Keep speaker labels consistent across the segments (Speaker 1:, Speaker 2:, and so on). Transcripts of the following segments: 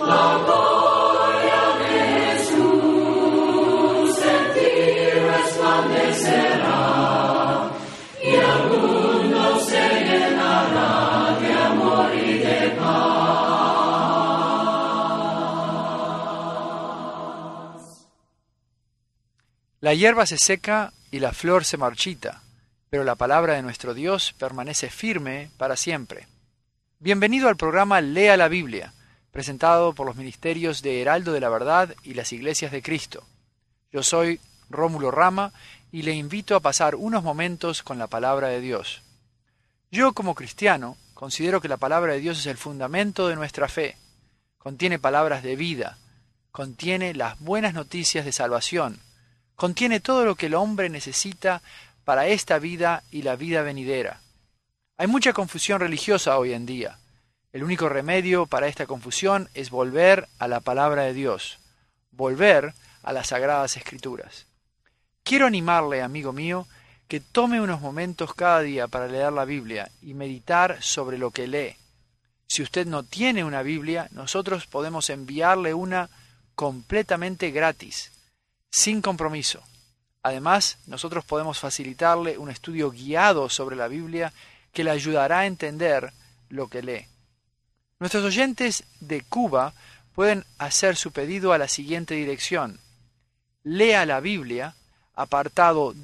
Speaker 1: La hierba se seca y la flor se marchita, pero la palabra de nuestro Dios permanece firme para siempre. Bienvenido al programa Lea la Biblia, presentado por los ministerios de Heraldo de la Verdad y las Iglesias de Cristo. Yo soy Rómulo Rama y le invito a pasar unos momentos con la palabra de Dios. Yo, como cristiano, considero que la palabra de Dios es el fundamento de nuestra fe. Contiene palabras de vida, contiene las buenas noticias de salvación, contiene todo lo que el hombre necesita para esta vida y la vida venidera. Hay mucha confusión religiosa hoy en día. El único remedio para esta confusión es volver a la palabra de Dios, volver a las Sagradas Escrituras. Quiero animarle, amigo mío, que tome unos momentos cada día para leer la Biblia y meditar sobre lo que lee. Si usted no tiene una Biblia, nosotros podemos enviarle una completamente gratis, sin compromiso. Además, nosotros podemos facilitarle un estudio guiado sobre la Biblia que le ayudará a entender lo que lee. Nuestros oyentes de Cuba pueden hacer su pedido a la siguiente dirección: Lea la Biblia, apartado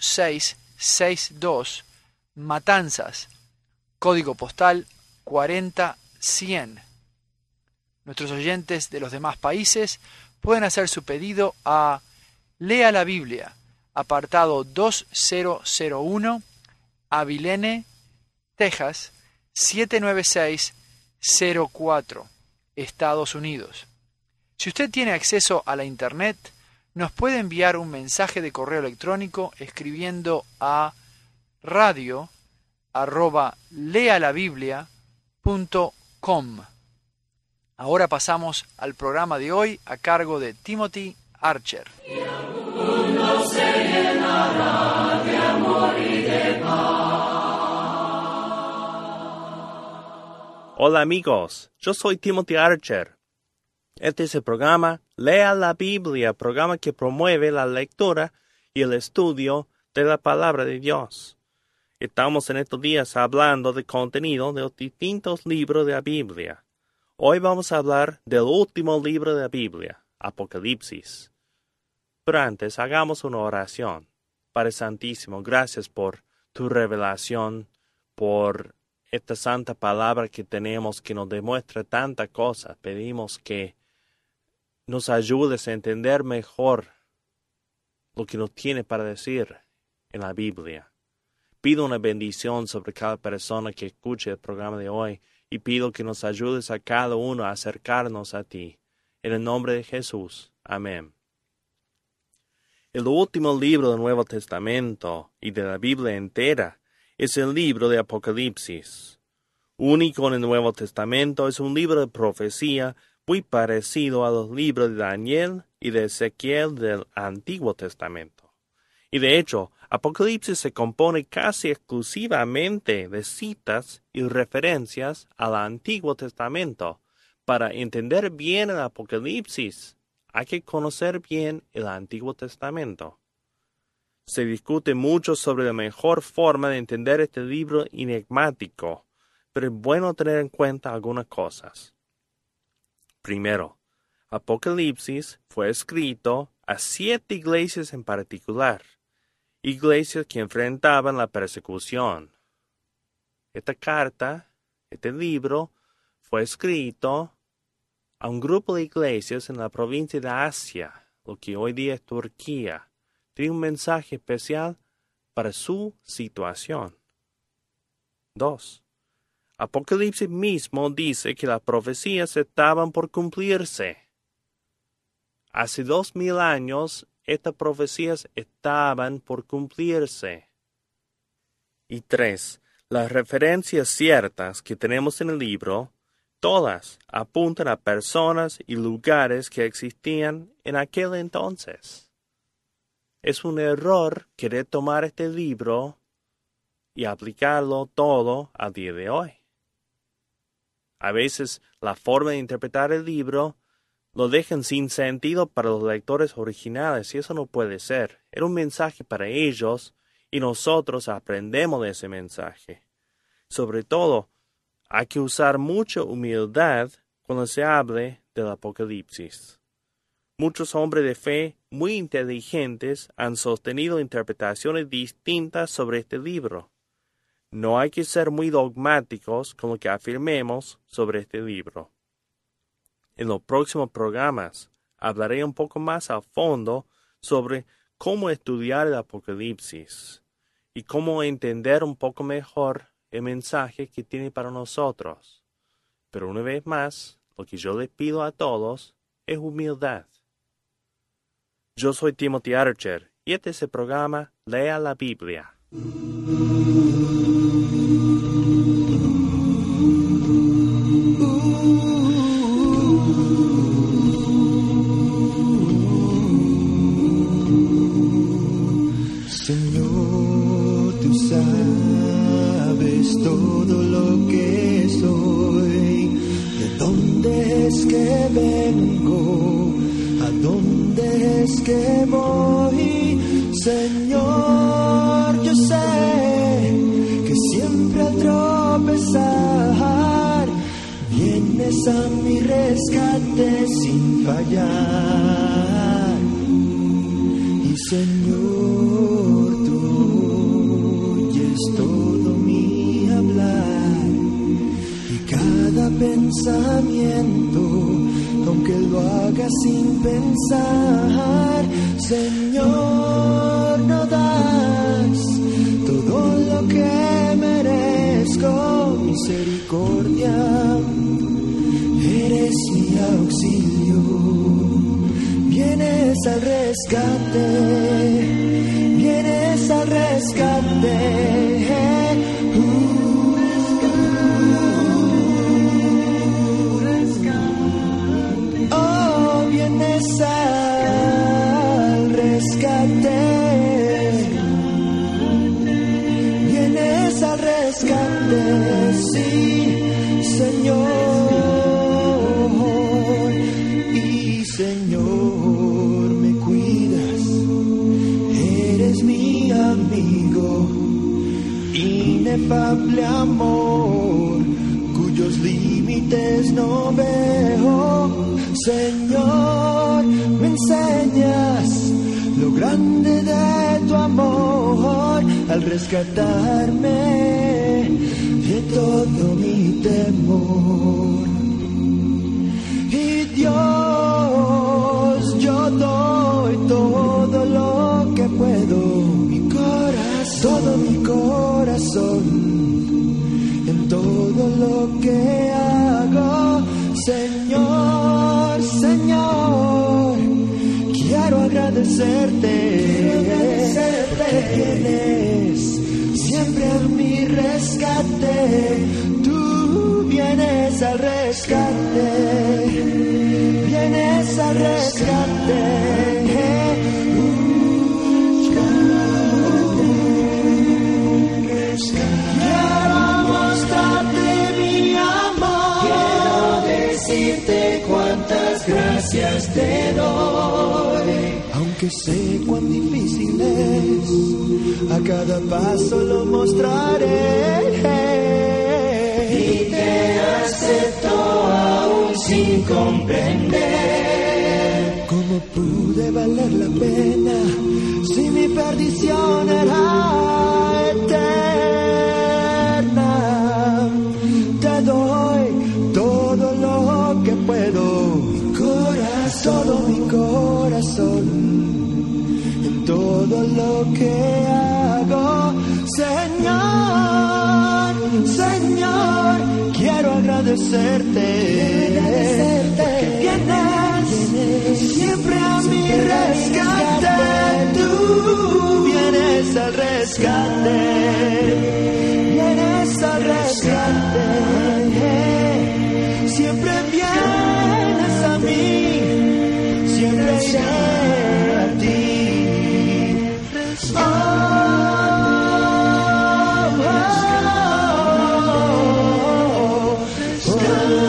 Speaker 1: 2662, Matanzas, código postal 40100. Nuestros oyentes de los demás países pueden hacer su pedido a Lea la Biblia, apartado 2001, Abilene, Texas, 79604, Estados Unidos. Si usted tiene acceso a la Internet, nos puede enviar un mensaje de correo electrónico escribiendo a radio@lealabiblia.com. Ahora pasamos al programa de hoy a cargo de Timothy Archer.
Speaker 2: Hola amigos, yo soy Timothy Archer. Este es el programa Lea la Biblia, programa que promueve la lectura y el estudio de la palabra de Dios. Estamos en estos días hablando de contenido de los distintos libros de la Biblia. Hoy vamos a hablar del último libro de la Biblia, Apocalipsis. Pero antes, hagamos una oración. Padre Santísimo, gracias por tu revelación, por esta santa palabra que tenemos que nos demuestra tanta cosa. Pedimos que nos ayudes a entender mejor lo que nos tiene para decir en la Biblia. Pido una bendición sobre cada persona que escuche el programa de hoy y pido que nos ayudes a cada uno a acercarnos a ti. En el nombre de Jesús. Amén. El último libro del Nuevo Testamento y de la Biblia entera es el libro de Apocalipsis. Único en el Nuevo Testamento, es un libro de profecía muy parecido a los libros de Daniel y de Ezequiel del Antiguo Testamento. Y de hecho, Apocalipsis se compone casi exclusivamente de citas y referencias al Antiguo Testamento. Para entender bien el Apocalipsis, hay que conocer bien el Antiguo Testamento. Se discute mucho sobre la mejor forma de entender este libro enigmático, pero es bueno tener en cuenta algunas cosas. Primero, Apocalipsis fue escrito a 7 iglesias en particular, iglesias que enfrentaban la persecución. Esta carta, este libro, fue escrito a un grupo de iglesias en la provincia de Asia, lo que hoy día es Turquía. Tiene un mensaje especial para su situación. 2. Apocalipsis mismo dice que las profecías estaban por cumplirse. Hace 2000 años, estas profecías estaban por cumplirse. Y 3. Las referencias ciertas que tenemos en el libro, todas apuntan a personas y lugares que existían en aquel entonces. Es un error querer tomar este libro y aplicarlo todo al día de hoy. A veces la forma de interpretar el libro lo dejan sin sentido para los lectores originales y eso no puede ser. Era un mensaje para ellos y nosotros aprendemos de ese mensaje. Sobre todo, hay que usar mucha humildad cuando se hable del Apocalipsis. Muchos hombres de fe muy inteligentes han sostenido interpretaciones distintas sobre este libro. No hay que ser muy dogmáticos con lo que afirmemos sobre este libro. En los próximos programas hablaré un poco más a fondo sobre cómo estudiar el Apocalipsis y cómo entender un poco mejor el mensaje que tiene para nosotros. Pero una vez más, lo que yo les pido a todos es humildad. Yo soy Timothy Archer y este es el programa Lea la Biblia.
Speaker 3: Señor, tú sabes todo lo que soy, de dónde es que vengo, a dónde es que voy. Señor, yo sé que siempre al tropezar vienes a mi rescate sin fallar. Y Señor, tú oyes todo mi hablar y cada pensamiento, aunque lo haga sin pensar. Señor, no das todo lo que merezco, misericordia, eres mi auxilio, vienes al rescate, vienes al rescate. Oh, vienes al rescate, vienes al rescate, sí, Señor. Y Señor, me cuidas, eres mi amigo, inefable amor, cuyos límites no veo. Señor, me enseñas lo grande de tu amor al rescatarme de todo mi temor. Y Dios, yo doy todo lo que puedo, mi corazón, todo mi corazón, en todo lo que hago. Señor, Señor, quiero agradecerte, que vienes siempre a mi rescate. Tú vienes al rescate, vienes al rescate. Quiero mostrarte mi amor, quiero decirte cuántas gracias te doy. Aunque sé cuán difícil es, a cada paso lo mostraré. Y te acepto aún sin comprender cómo pude valer la pena si mi perdición era eterna. Te doy todo lo que puedo, mi corazón, todo mi corazón, en todo lo que hago. Señor, Señor, quiero agradecerte, porque vienes siempre a mi rescate. Tú vienes al rescate, vienes al rescate. Siempre vienes a mí, siempre iré a ti. Oh, oh, oh, oh.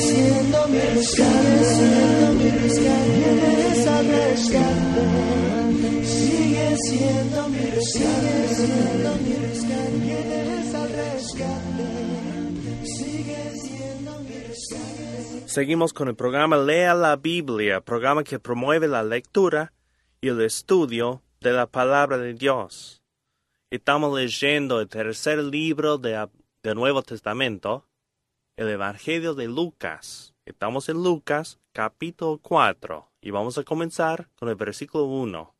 Speaker 3: siendo mi rescate, siendo mi rescate, vienes al rescate. Sigue siendo mi rescate, siendo mi rescate, vienes al rescate. Sigue siendo mi rescate.
Speaker 2: Seguimos con el programa Lea la Biblia, programa que promueve la lectura y el estudio de la palabra de Dios. Estamos leyendo el tercer libro del Nuevo Testamento, el Evangelio de Lucas. Estamos en Lucas, capítulo 4, y vamos a comenzar con el versículo 1.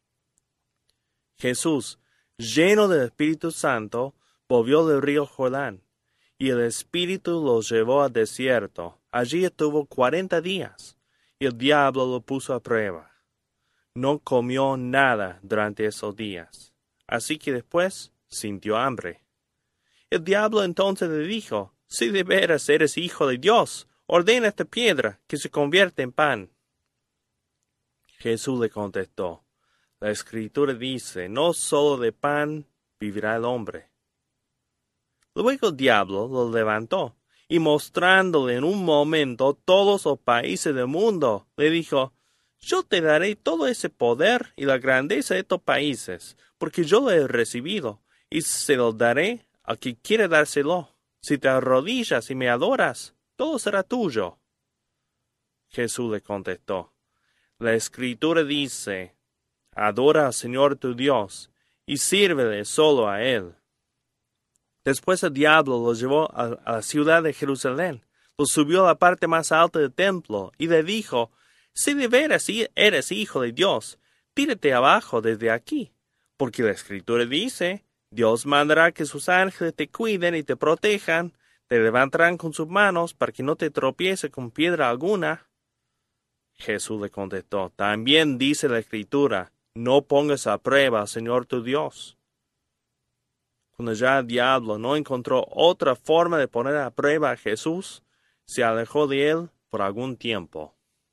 Speaker 2: Jesús, lleno del Espíritu Santo, volvió del río Jordán, y el Espíritu lo llevó al desierto. Allí estuvo 40 días, y el diablo lo puso a prueba. No comió nada durante esos días, así que después sintió hambre. El diablo entonces le dijo: si de veras eres hijo de Dios, ordena esta piedra que se convierta en pan. Jesús le contestó: la Escritura dice, no solo de pan vivirá el hombre. Luego el diablo lo levantó, y mostrándole en un momento todos los países del mundo, le dijo: yo te daré todo ese poder y la grandeza de estos países, porque yo lo he recibido, y se lo daré al que quiere dárselo. Si te arrodillas y me adoras, todo será tuyo. Jesús le contestó: la Escritura dice, adora al Señor tu Dios, y sírvele solo a Él. Después el diablo lo llevó a la ciudad de Jerusalén, lo subió a la parte más alta del templo, y le dijo: si de veras eres hijo de Dios, tírate abajo desde aquí, porque la Escritura dice, Dios mandará que sus ángeles te cuiden y te protejan, te levantarán con sus manos para que no te tropiece con piedra alguna. Jesús le contestó: también dice la Escritura, no pongas a prueba al Señor tu Dios. Cuando ya el diablo no encontró otra forma de poner a prueba a Jesús, se alejó de él por algún tiempo.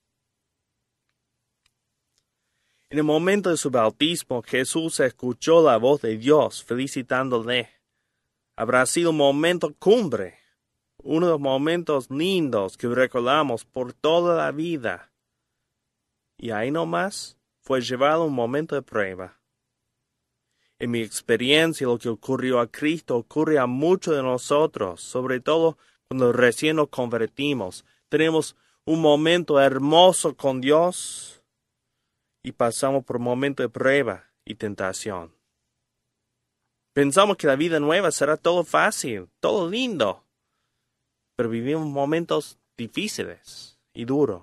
Speaker 2: En el momento de su bautismo, Jesús escuchó la voz de Dios felicitándole. Habrá sido un momento cumbre, uno de los momentos lindos que recordamos por toda la vida. Y ahí nomás fue llevado un momento de prueba. En mi experiencia, lo que ocurrió a Cristo ocurre a muchos de nosotros, sobre todo cuando recién nos convertimos. Tenemos un momento hermoso con Dios y pasamos por un momento de prueba y tentación. Pensamos que la vida nueva será todo fácil, todo lindo, pero vivimos momentos difíciles y duros.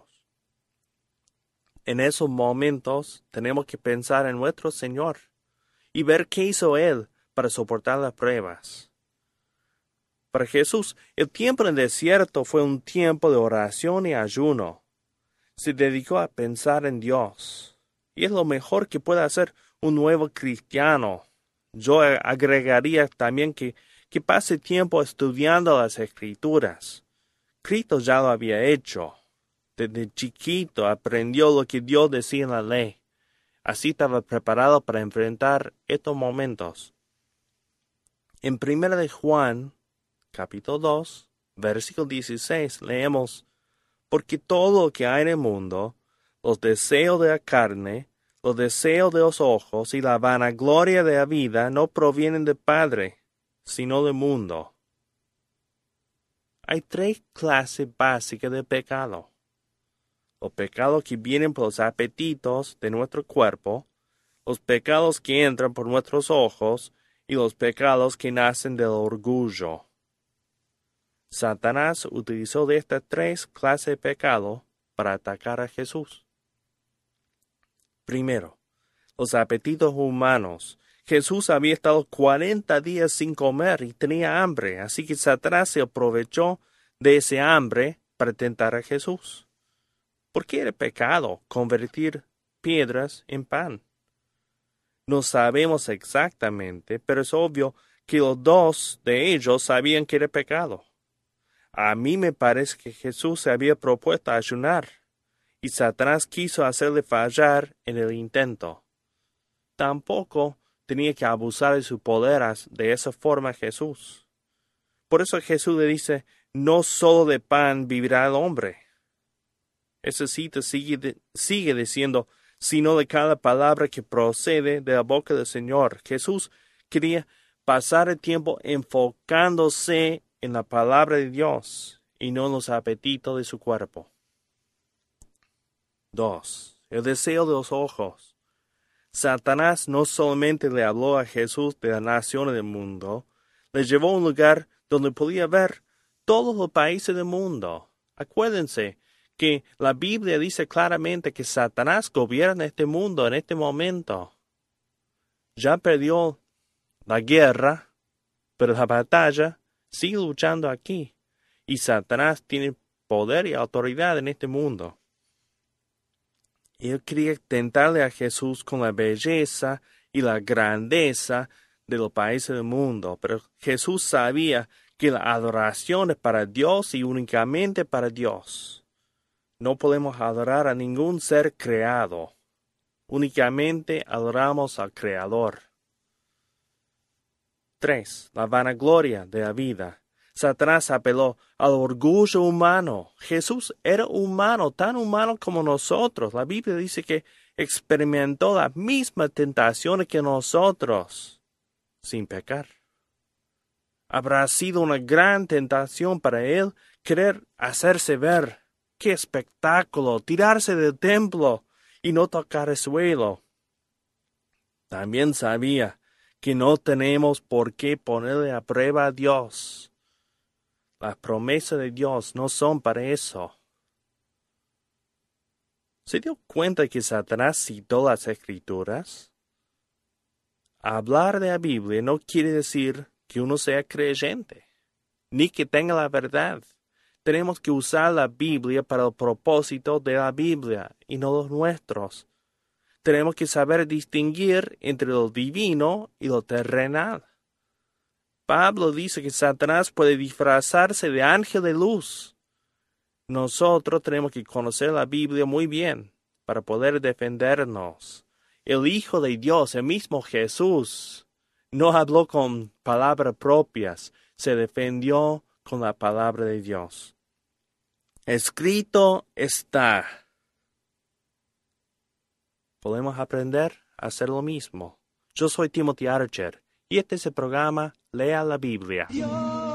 Speaker 2: En esos momentos tenemos que pensar en nuestro Señor y ver qué hizo Él para soportar las pruebas. Para Jesús, el tiempo en el desierto fue un tiempo de oración y ayuno. Se dedicó a pensar en Dios. Y es lo mejor que puede hacer un nuevo cristiano. Yo agregaría también que pase tiempo estudiando las Escrituras. Cristo ya lo había hecho. Desde chiquito aprendió lo que Dios decía en la ley. Así estaba preparado para enfrentar estos momentos. En 1 de Juan, capítulo 2, versículo 16, leemos: porque todo lo que hay en el mundo, los deseos de la carne, los deseos de los ojos y la vanagloria de la vida no provienen del Padre, sino del mundo. Hay 3 clases básicas de pecado. Los pecados que vienen por los apetitos de nuestro cuerpo, los pecados que entran por nuestros ojos y los pecados que nacen del orgullo. Satanás utilizó de estas 3 clases de pecado para atacar a Jesús. Primero, los apetitos humanos. Jesús había estado 40 días sin comer y tenía hambre, así que Satanás se aprovechó de ese hambre para tentar a Jesús. ¿Por qué era pecado convertir piedras en pan? No sabemos exactamente, pero es obvio que los 2 de ellos sabían que era pecado. A mí me parece que Jesús se había propuesto ayunar, y Satanás quiso hacerle fallar en el intento. Tampoco tenía que abusar de su poder de esa forma Jesús. Por eso Jesús le dice, no solo de pan vivirá el hombre. Esa cita sigue diciendo, sino de cada palabra que procede de la boca del Señor. Jesús quería pasar el tiempo enfocándose en la palabra de Dios y no en los apetitos de su cuerpo. 2. El deseo de los ojos. Satanás no solamente le habló a Jesús de las naciones del mundo, le llevó a un lugar donde podía ver todos los países del mundo. Acuérdense que la Biblia dice claramente que Satanás gobierna este mundo en este momento. Ya perdió la guerra, pero la batalla sigue luchando aquí. Y Satanás tiene poder y autoridad en este mundo. Él quería tentarle a Jesús con la belleza y la grandeza de los países del mundo, pero Jesús sabía que la adoración es para Dios y únicamente para Dios. No podemos adorar a ningún ser creado. Únicamente adoramos al Creador. 3. La vanagloria de la vida. Satanás apeló al orgullo humano. Jesús era humano, tan humano como nosotros. La Biblia dice que experimentó las mismas tentaciones que nosotros, sin pecar. Habrá sido una gran tentación para él querer hacerse ver. ¡Qué espectáculo! Tirarse del templo y no tocar el suelo. También sabía que no tenemos por qué ponerle a prueba a Dios. Las promesas de Dios no son para eso. ¿Se dio cuenta que Satanás citó las Escrituras? Hablar de la Biblia no quiere decir que uno sea creyente, ni que tenga la verdad. Tenemos que usar la Biblia para el propósito de la Biblia y no los nuestros. Tenemos que saber distinguir entre lo divino y lo terrenal. Pablo dice que Satanás puede disfrazarse de ángel de luz. Nosotros tenemos que conocer la Biblia muy bien para poder defendernos. El Hijo de Dios, el mismo Jesús, no habló con palabras propias, se defendió con la palabra de Dios. Escrito está. Podemos aprender a hacer lo mismo. Yo soy Timothy Archer y este es el programa Lea la Biblia.
Speaker 3: Dios,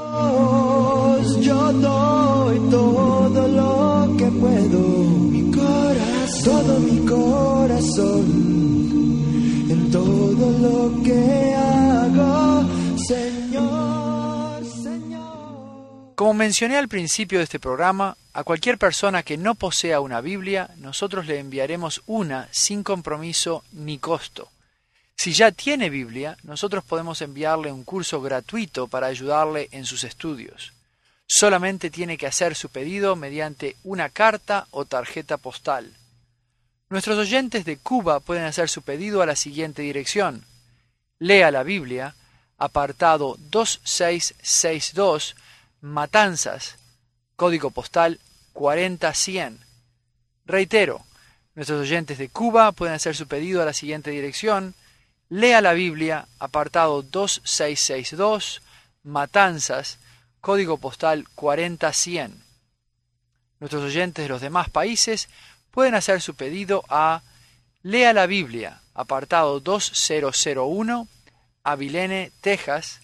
Speaker 3: yo doy todo lo que puedo, mi corazón, todo mi corazón, en todo lo que hago, Señor, Señor.
Speaker 1: Como mencioné al principio de este programa, a cualquier persona que no posea una Biblia, nosotros le enviaremos una sin compromiso ni costo. Si ya tiene Biblia, nosotros podemos enviarle un curso gratuito para ayudarle en sus estudios. Solamente tiene que hacer su pedido mediante una carta o tarjeta postal. Nuestros oyentes de Cuba pueden hacer su pedido a la siguiente dirección. Lea la Biblia, apartado 2662, Matanzas, código postal 40100. Reitero, nuestros oyentes de Cuba pueden hacer su pedido a la siguiente dirección. Lea la Biblia, apartado 2662, Matanzas, código postal 40100. Nuestros oyentes de los demás países pueden hacer su pedido a Lea la Biblia, apartado 2001, Abilene, Texas,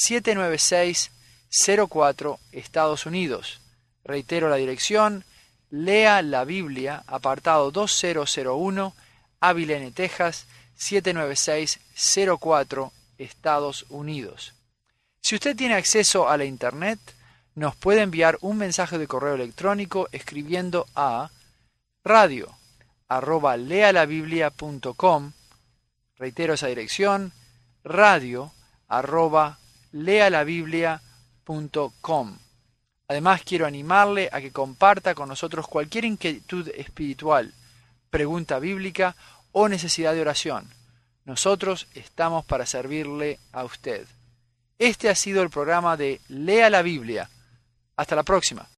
Speaker 1: 79604, Estados Unidos. Reitero la dirección, Lea la Biblia, apartado 2001, Abilene, Texas, 79604, Estados Unidos. Si usted tiene acceso a la Internet, nos puede enviar un mensaje de correo electrónico escribiendo a radio@lealabiblia.com. Reitero esa dirección, radio@lealabiblia.com. Además, quiero animarle a que comparta con nosotros cualquier inquietud espiritual, pregunta bíblica o necesidad de oración. Nosotros estamos para servirle a usted. Este ha sido el programa de Lea la Biblia. Hasta la próxima.